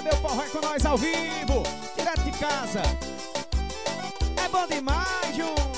Sabe o forró é com nós ao vivo, direto de casa. É bom demais, Júnior.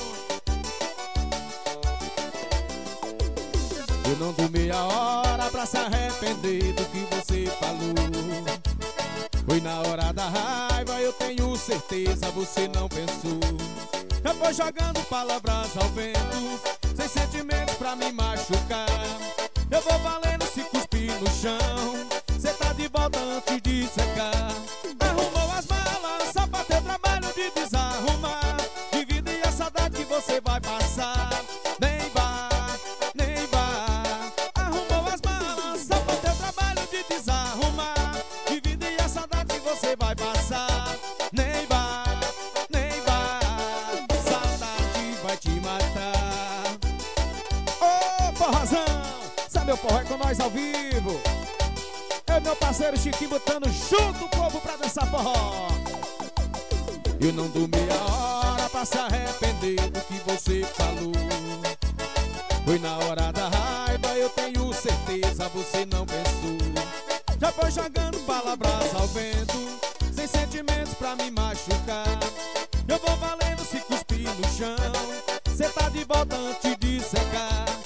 Eu não dormi a hora pra se arrepender do que você falou. Foi na hora da raiva, eu tenho certeza, você não pensou. Eu foi jogando palavras ao vento, sem sentimentos pra me machucar. Eu vou valendo se cuspir no chão, cê tá de volta antes de secar. Arrumou as malas só pra ter trabalho de desarrumar. Divide a saudade que você vai passar. Nem vá, nem vá. Arrumou as malas só pra ter trabalho de desarrumar. Divide a saudade que você vai passar. Nem vá, nem vá. Saudade vai te matar. Ô, forrozão! Sabe o forró é com nós ao vivo. Eu e meu parceiro Chiquinho botando junto o povo pra dançar forró. Eu não dormi a hora pra se arrepender do que você falou. Foi na hora da raiva, eu tenho certeza, você não pensou. Já foi jogando palavras ao vento, sem sentimentos pra me machucar. Eu vou valendo se cuspir no chão, cê tá de volta antes de secar.